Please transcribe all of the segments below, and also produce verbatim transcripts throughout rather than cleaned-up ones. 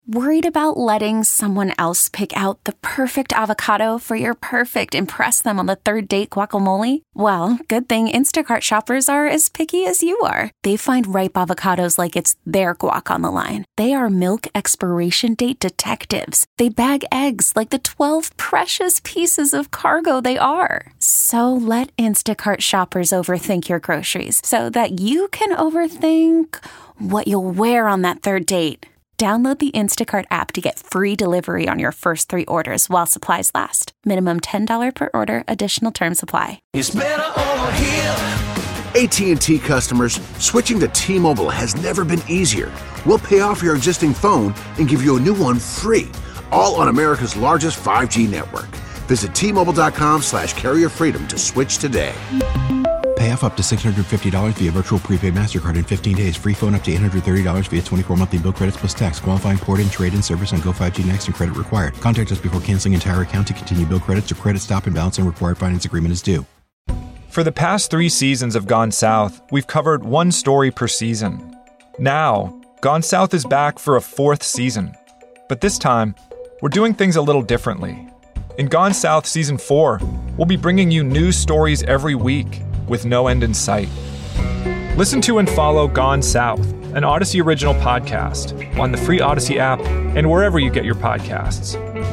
Worried about letting someone else pick out the perfect avocado for your perfect impress them on the third date guacamole? Well, good thing Instacart shoppers are as picky as you are. They find ripe avocados like it's their guac on the line. They are milk expiration date detectives. They bag eggs like the twelve precious pieces of cargo they are. So let Instacart shoppers overthink your groceries so that you can overthink what you'll wear on that third date. Download the Instacart app to get free delivery on your first three orders while supplies last. Minimum ten dollars per order. Additional terms apply. It's better over here. A T and T customers, switching to T-Mobile has never been easier. We'll pay off your existing phone and give you a new one free, all on America's largest five G network. Visit T-Mobile.com slash carrier freedom to switch today. Pay off up to six hundred fifty dollars via virtual prepaid MasterCard in fifteen days. Free phone up to eight hundred thirty dollars via twenty-four monthly bill credits plus tax. Qualifying port-in, trade-in service on Go five G Next and credit required. Contact us before canceling entire account to continue bill credits or credit stop and balance and required finance agreement is due. For the past three seasons of Gone South, we've covered one story per season. Now, Gone South is back for a fourth season. But this time, we're doing things a little differently. In Gone South Season four, we'll be bringing you new stories every week, with no end in sight. Listen to and follow Gone South, an Odyssey original podcast, on the free Odyssey app and wherever you get your podcasts.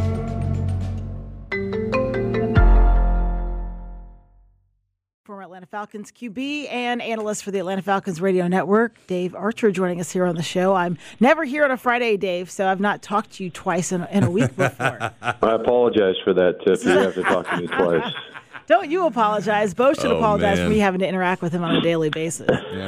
Former Atlanta Falcons Q B and analyst for the Atlanta Falcons Radio Network, Dave Archer, joining us here on the show. I'm never here on a Friday, Dave, so I've not talked to you twice in a, in a week before. I apologize for that, if you have to talk to me twice. Don't you apologize. Bo should Oh, apologize man. for me having to interact with him on a daily basis.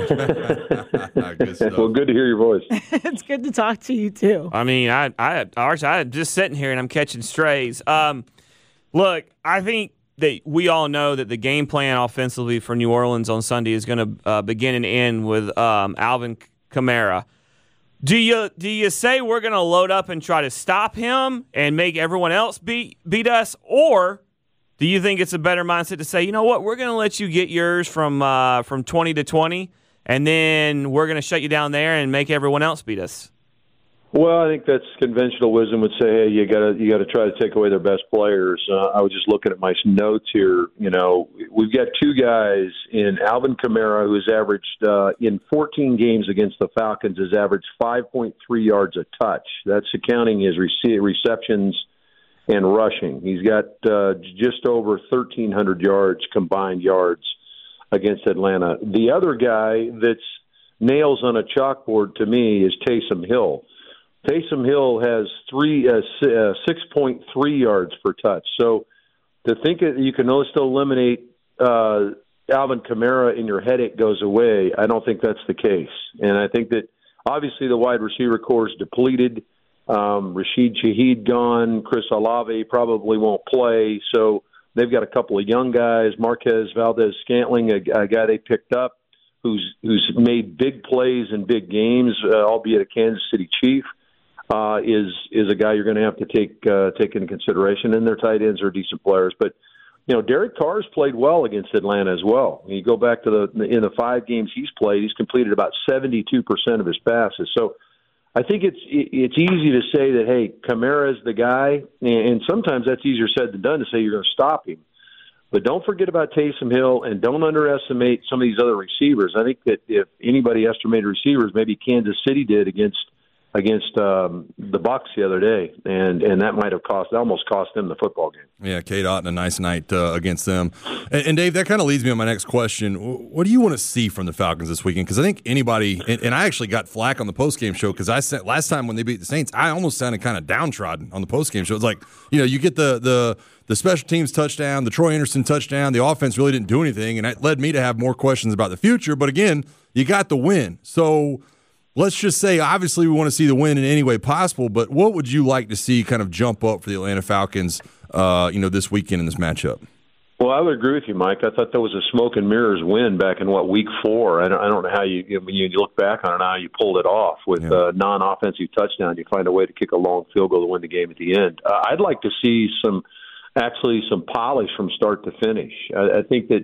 Good stuff. Well, good to hear your voice. It's good to talk to you, too. I mean, I, I, Archie, I'm just sitting here and I'm catching strays. Um, look, I think that we all know that the game plan offensively for New Orleans on Sunday is going to uh, begin and end with um, Alvin Kamara. Do you do you say we're going to load up and try to stop him and make everyone else beat beat us, or do you think it's a better mindset to say, you know what, we're going to let you get yours from uh, from twenty to twenty, and then we're going to shut you down there and make everyone else beat us? Well, I think that's conventional wisdom would say, hey, you got to you got to try to take away their best players. Uh, I was just looking at my notes here. You know, we've got two guys in Alvin Kamara, who's averaged uh, in fourteen games against the Falcons, has averaged five point three yards a touch. That's accounting his rece- receptions and rushing. He's got uh, just over thirteen hundred yards, combined yards, against Atlanta. The other guy that's nails on a chalkboard to me is Taysom Hill. Taysom Hill has three uh, uh, six point three yards per touch. So to think that you can still eliminate uh, Alvin Kamara and your headache goes away, I don't think that's the case. And I think that obviously the wide receiver core is depleted. Um, Rashid Shaheed gone. Chris Olave probably won't play. So they've got a couple of young guys. Marquez Valdez-Scantling, a, a guy they picked up who's who's made big plays in big games, uh, albeit a Kansas City Chief, uh, is is a guy you're going to have to take uh, take into consideration. And their tight ends are decent players. But, you know, Derek Carr's played well against Atlanta as well. You go back to the in the five games he's played, he's completed about seventy-two percent of his passes. So I think it's it's easy to say that, hey, Kamara is the guy, and sometimes that's easier said than done to say you're going to stop him. But don't forget about Taysom Hill, and don't underestimate some of these other receivers. I think that if anybody estimated receivers, maybe Kansas City did against against um, the Bucs the other day, and and that might have cost almost cost them the football game. Yeah, Cade Otton, a nice night uh, against them. And, and Dave, that kind of leads me on my next question. What do you want to see from the Falcons this weekend? Because I think anybody, and, and I actually got flack on the postgame show because I said last time when they beat the Saints, I almost sounded kind of downtrodden on the postgame show. It's like, you know, you get the the the special teams touchdown, the Troy Anderson touchdown, the offense really didn't do anything, and it led me to have more questions about the future. But again, you got the win. So let's just say, obviously, we want to see the win in any way possible, but what would you like to see kind of jump up for the Atlanta Falcons, uh, you know, this weekend in this matchup? Well, I would agree with you, Mike. I thought that was a smoke and mirrors win back in, what, week four. I don't, I don't know how you, when you look back on it, how you pulled it off with a yeah. uh, non-offensive touchdown. You find a way to kick a long field goal to win the game at the end. Uh, I'd like to see some, actually some polish from start to finish. I, I think that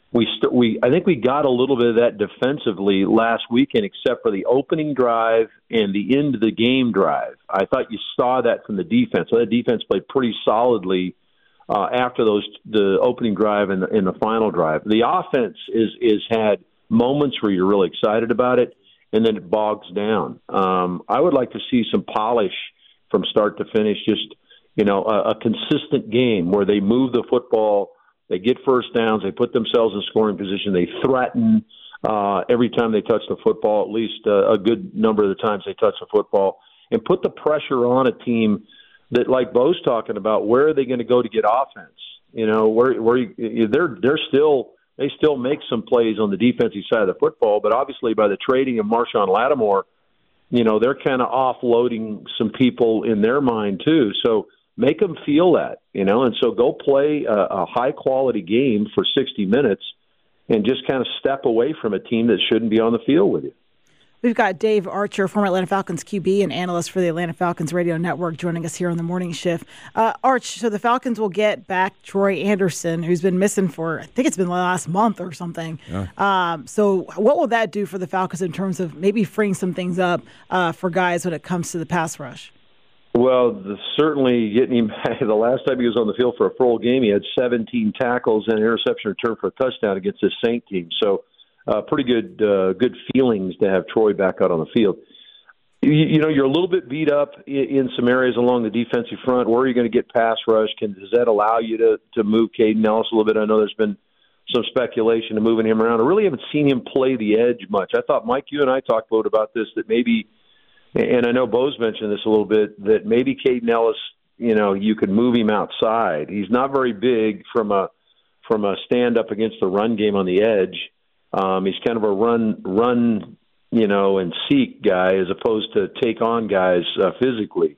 we st- we I think we got a little bit of that defensively last weekend, except for the opening drive and the end of the game drive. I thought you saw that from the defense. So the defense played pretty solidly uh, after those the opening drive and the, and the final drive. The offense is is had moments where you're really excited about it, and then it bogs down. Um, I would like to see some polish from start to finish, just you know a, a consistent game where they move the football. They get first downs. They put themselves in scoring position. They threaten uh, every time they touch the football, at least uh, a good number of the times they touch the football, and put the pressure on a team that, like Bo's talking about, where are they going to go to get offense? You know, where where you, they're they're still they still make some plays on the defensive side of the football, but obviously by the trading of Marshawn Lattimore, you know, they're kind of offloading some people in their mind too. So make them feel that, you know, and so go play a, a high-quality game for sixty minutes and just kind of step away from a team that shouldn't be on the field with you. We've got Dave Archer, former Atlanta Falcons Q B and analyst for the Atlanta Falcons Radio Network, joining us here on the morning shift. Uh, Arch, so the Falcons will get back Troy Anderson, who's been missing for, I think it's been the last month or something. Yeah. Um, so what will that do for the Falcons in terms of maybe freeing some things up uh, for guys when it comes to the pass rush? Well, the, certainly getting him back. The last time he was on the field for a full game, he had seventeen tackles and an interception return for a touchdown against this Saint team. So uh, pretty good uh, good feelings to have Troy back out on the field. You, you know, you're a little bit beat up in, in some areas along the defensive front. Where are you going to get pass rush? Can, does that allow you to, to move Caden Ellis a little bit? I know there's been some speculation of moving him around. I really haven't seen him play the edge much. I thought, Mike, you and I talked about this, that maybe – and I know Bo's mentioned this a little bit, that maybe Caden Ellis, you know, you could move him outside. He's not very big from a from a stand up against the run game on the edge. Um, he's kind of a run run, you know, and seek guy as opposed to take on guys uh, physically.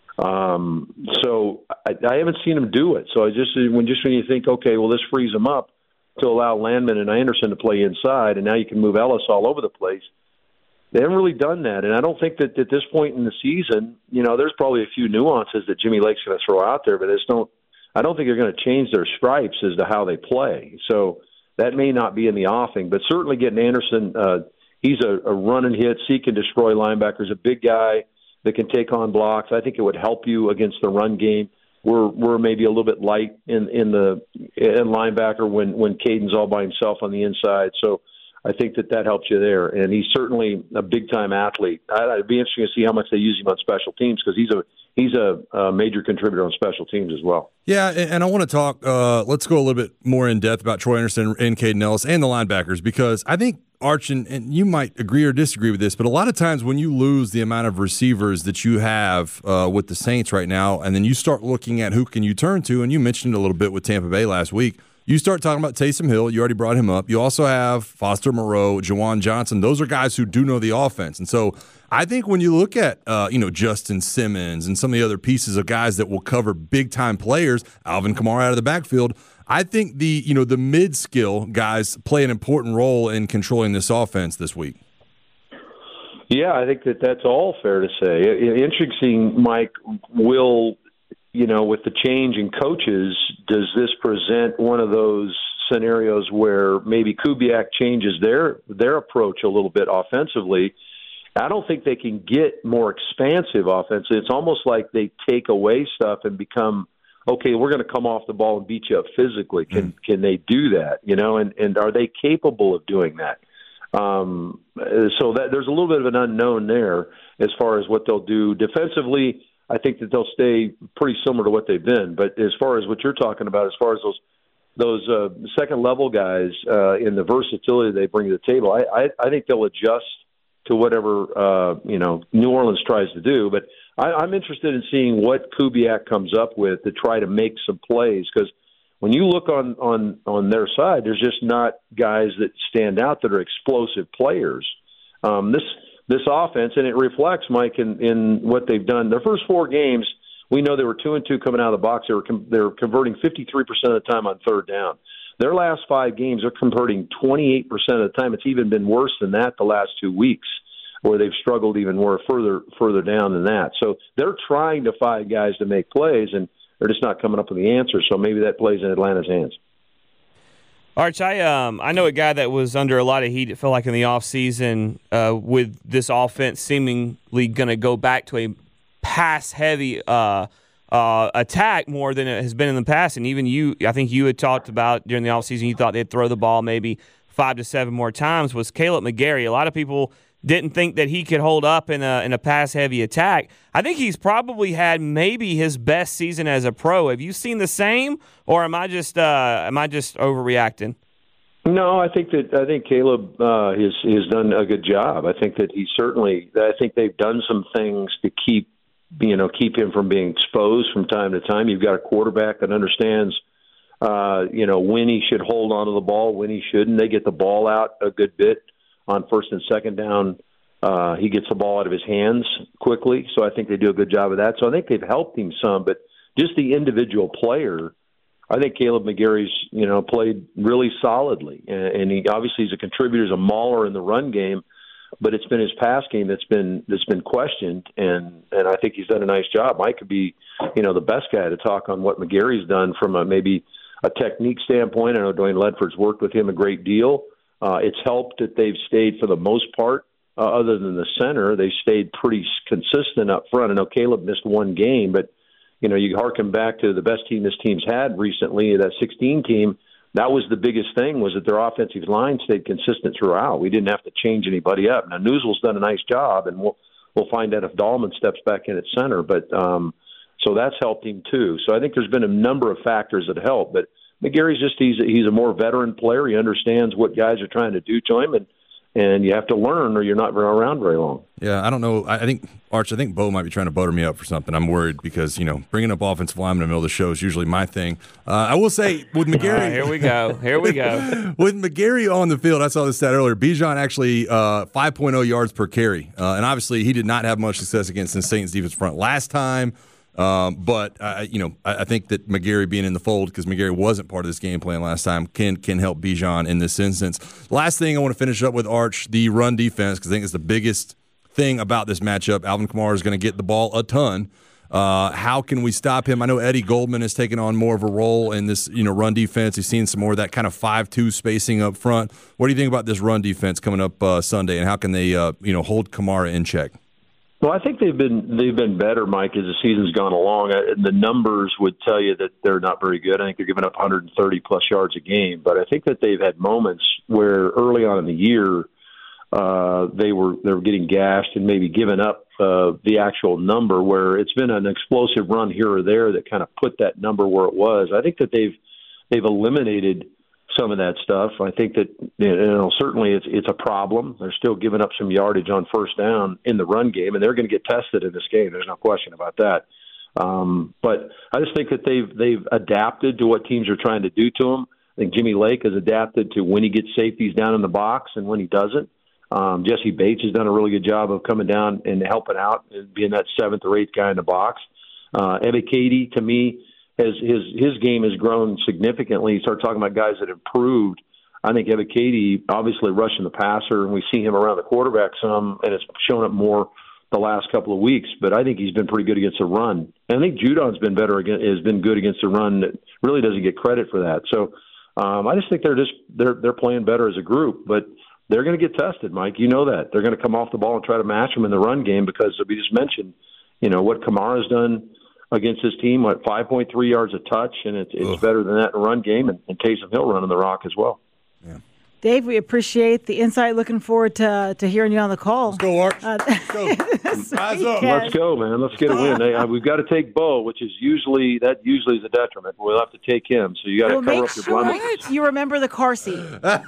Um, so I, I haven't seen him do it. So I just when just when you think, okay, well, this frees him up to allow Landman and Anderson to play inside, and now you can move Ellis all over the place. They haven't really done that, and I don't think that at this point in the season, you know, there's probably a few nuances that Jimmy Lake's going to throw out there, but I just don't. I don't think they're going to change their stripes as to how they play. So that may not be in the offing, but certainly getting Anderson, uh, he's a, a run and hit, seek and destroy linebacker. He's a big guy that can take on blocks. I think it would help you against the run game. We're we're maybe a little bit light in in the in linebacker when when Caden's all by himself on the inside. So I think that that helps you there, and he's certainly a big-time athlete. It'd be interesting to see how much they use him on special teams because he's a he's a, a major contributor on special teams as well. Yeah, and I want to talk. Uh, let's go a little bit more in depth about Troy Anderson and Caden Ellis and the linebackers because I think Arch, and, and you might agree or disagree with this, but a lot of times when you lose the amount of receivers that you have uh, with the Saints right now, and then you start looking at who can you turn to, and you mentioned it a little bit with Tampa Bay last week. You start talking about Taysom Hill. You already brought him up. You also have Foster Moreau, Jawan Johnson. Those are guys who do know the offense. And so I think when you look at, uh, you know, Justin Simmons and some of the other pieces of guys that will cover big-time players, Alvin Kamara out of the backfield, I think the, you know, the mid-skill guys play an important role in controlling this offense this week. Yeah, I think that that's all fair to say. Interesting, Mike, will – you know, with the change in coaches, does this present one of those scenarios where maybe Kubiak changes their their approach a little bit offensively? I don't think they can get more expansive offense. It's almost like they take away stuff and become, okay, we're going to come off the ball and beat you up physically. Can mm. can they do that? You know, and, and are they capable of doing that? Um, so that there's a little bit of an unknown there as far as what they'll do defensively. I think that they'll stay pretty similar to what they've been. But as far as what you're talking about, as far as those those uh, second level guys uh, in the versatility they bring to the table, I, I, I think they'll adjust to whatever uh, you know New Orleans tries to do. But I, I'm interested in seeing what Kubiak comes up with to try to make some plays because when you look on on on their side, there's just not guys that stand out that are explosive players. Um, this. This offense, and it reflects, Mike, in, in what they've done. Their first four games, we know they were two and two coming out of the box. They were com- they were converting fifty-three percent of the time on third down. Their last five games, they're converting twenty-eight percent of the time. It's even been worse than that the last two weeks, where they've struggled even more further further down than that. So they're trying to find guys to make plays, and they're just not coming up with the answer. So maybe that plays in Atlanta's hands. Arch, I um I know a guy that was under a lot of heat, it felt like in the offseason, uh, with this offense seemingly going to go back to a pass-heavy uh, uh, attack more than it has been in the past. And even you, I think you had talked about during the offseason, you thought they'd throw the ball maybe five to seven more times, was Kaleb McGary. A lot of people didn't think that he could hold up in a in a pass-heavy attack. I think he's probably had maybe his best season as a pro. Have you seen the same, or am I just uh, am I just overreacting? No, I think that I think Kaleb uh, has has done a good job. I think that he certainly. I think they've done some things to keep you know keep him from being exposed from time to time. You've got a quarterback that understands. Uh, you know when he should hold on to the ball, when he shouldn't. They get the ball out a good bit on first and second down. Uh, he gets the ball out of his hands quickly, so I think they do a good job of that. So I think they've helped him some, but just the individual player, I think Kaleb McGary's, you know, played really solidly, and, and he obviously is a contributor, as a mauler in the run game, but it's been his pass game that's been that's been questioned, and and I think he's done a nice job. Mike could be, you know, the best guy to talk on what McGary's done from a maybe a technique standpoint. I know Dwayne Ledford's worked with him a great deal. Uh, it's helped that they've stayed, for the most part, uh, other than the center, they stayed pretty consistent up front. I know Kaleb missed one game, but you know, you harken back to the best team this team's had recently, that sixteen team. That was the biggest thing, was that their offensive line stayed consistent throughout. We didn't have to change anybody up. Now, Newsell's done a nice job, and we'll we'll find out if Dahlman steps back in at center. But um, so that's helped him too. So I think there's been a number of factors that help. But McGary's just he's he's a more veteran player. He understands what guys are trying to do to him, and and you have to learn, or you're not around very long. Yeah, I don't know. I think, Arch, I think Bo might be trying to butter me up for something. I'm worried because, you know, bringing up offensive linemen in the middle of the show is usually my thing. Uh, I will say, with McGary. Right, here we go. Here we go. With McGary on the field, I saw this stat earlier. Bijan actually uh, five point oh yards per carry. Uh, and obviously, he did not have much success against the Saints defense front last time. Um, but, uh, you know, I, I think that McGary being in the fold, because McGary wasn't part of this game plan last time, can can help Bijan in this instance. Last thing I want to finish up with, Arch, the run defense, because I think it's the biggest thing about this matchup. Alvin Kamara is going to get the ball a ton. Uh, how can we stop him? I know Eddie Goldman has taken on more of a role in this, you know, run defense. He's seen some more of that kind of five two spacing up front. What do you think about this run defense coming up uh, Sunday, and how can they, uh, you know, hold Kamara in check? Well, I think they've been they've been better, Mike, as the season's gone along. The numbers would tell you that they're not very good. I think they're giving up one hundred thirty plus yards a game, but I think that they've had moments where early on in the year uh, they were they were getting gashed and maybe giving up uh, the actual number, where it's been an explosive run here or there that kind of put that number where it was. I think that they've they've eliminated some of that stuff. I think that, you know, certainly it's it's a problem. They're still giving up some yardage on first down in the run game, and they're going to get tested in this game. There's no question about that. Um, but I just think that they've they've adapted to what teams are trying to do to them. I think Jimmy Lake has adapted to when he gets safeties down in the box and when he doesn't. Um, Jesse Bates has done a really good job of coming down and helping out and being that seventh or eighth guy in the box. Uh, Ebiketie, to me, Has his his game has grown significantly. You start talking about guys that improved. I think Ebiketie, obviously rushing the passer, and we see him around the quarterback some, and it's shown up more the last couple of weeks. But I think he's been pretty good against the run. And I think Judon's been better against, has been good against the run. That really doesn't get credit for that. So um, I just think they're just they're they're playing better as a group. But they're going to get tested, Mike. You know that they're going to come off the ball and try to match them in the run game, because we just mentioned, you know, what Kamara's done against his team, what, five point three yards a touch, and it's, it's better than that in a run game, and, and Taysom Hill running the rock as well. Yeah. Dave, we appreciate the insight. Looking forward to to hearing you on the call. Let's go, Arch. Uh, Let's go. Rise up. Let's go, man. Let's get a win. Hey, uh, we've got to take Bo, which is usually that usually is a detriment. We'll have to take him, so you got to well, cover make up your sure blunders. you remember the car seat.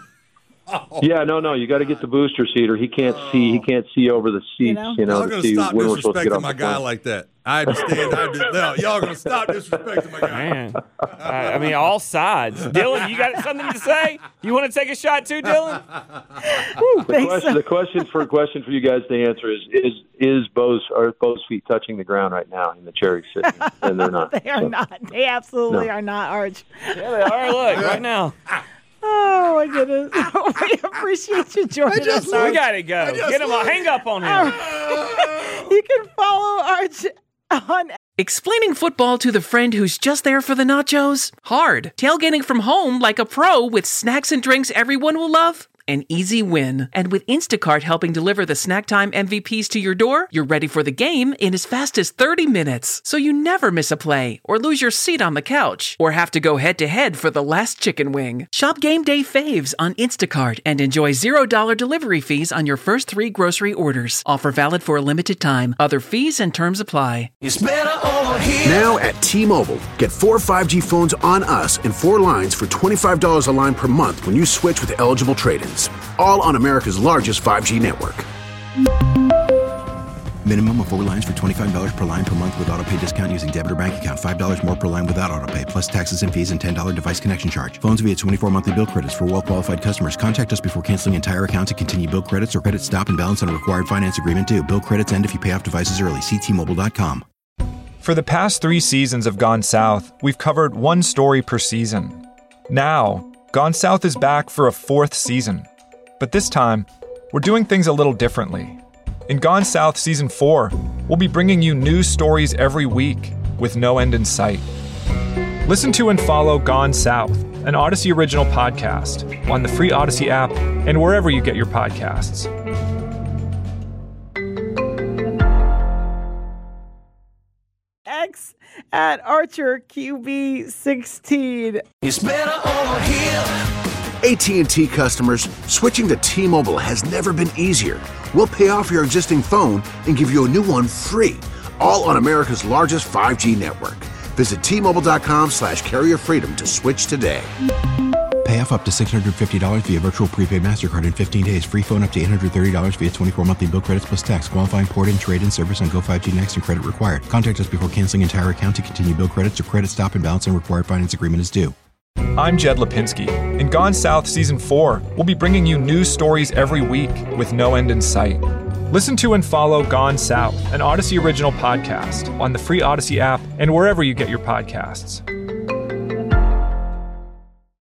Oh. Yeah, no, no. You got to get the booster seater. He can't oh. see. He can't see over the seats. You know, you know y'all gonna to see stop when we're supposed to get disrespecting off my the guy plane. like that. I understand. I understand. Y'all gonna stop disrespecting my guy. Man, I, I mean, all sides. Dylan, you got something to say? You want to take a shot too, Dylan? Woo, the, question, the question for question for you guys to answer is: Is is Bo's are Bo's feet touching the ground right now in the chair he's sitting in? And they're not. They are so. not. They absolutely No. are not, Arch. Yeah, they are. Look, right now. Oh, my goodness. We appreciate you joining just- us, Arch. We got to go. Get him. A, hang up on him. You can follow Arch on Explaining football to the friend who's just there for the nachos? Hard. Tailgating from home like a pro with snacks and drinks everyone will love? An easy win. And with Instacart helping deliver the snack time M V Ps to your door, you're ready for the game in as fast as thirty minutes. So you never miss a play, or lose your seat on the couch, or have to go head-to-head for the last chicken wing. Shop Game Day Faves on Instacart and enjoy zero dollars delivery fees on your first three grocery orders. Offer valid for a limited time. Other fees and terms apply. It's better over here. Now at T-Mobile, get four five G phones on us and four lines for twenty-five dollars a line per month when you switch with eligible trade-ins. All on America's largest five G network. Minimum of four lines for twenty-five dollars per line per month with autopay discount using debit or bank account. five dollars more per line without autopay, plus taxes and fees and ten dollars device connection charge. Phones via twenty-four monthly bill credits for well-qualified customers. Contact us before canceling entire account to continue bill credits or credit stop and balance on a required finance agreement due. Bill credits end if you pay off devices early. See T Mobile dot com. For the past three seasons of Gone South, we've covered one story per season. Now, Gone South is back for a fourth season. But this time, we're doing things a little differently. In Gone South Season four, we'll be bringing you news stories every week with no end in sight. Listen to and follow Gone South, an Odyssey original podcast, on the free Odyssey app and wherever you get your podcasts. X at Archer Q B sixteen. It's better over here. A T and T customers, switching to T-Mobile has never been easier. We'll pay off your existing phone and give you a new one free, all on America's largest five G network. Visit T-Mobile.com slash carrier freedom to switch today. Pay off up to six hundred fifty dollars via virtual prepaid MasterCard in fifteen days. Free phone up to eight hundred thirty dollars via twenty-four monthly bill credits plus tax. Qualifying port-in, trade-in service on Go five G Next and credit required. Contact us before canceling entire account to continue bill credits or credit stop and balance and required finance agreement is due. I'm Jed Lipinski. In Gone South Season four, we'll be bringing you news stories every week with no end in sight. Listen to and follow Gone South, an Odyssey original podcast, on the free Odyssey app and wherever you get your podcasts.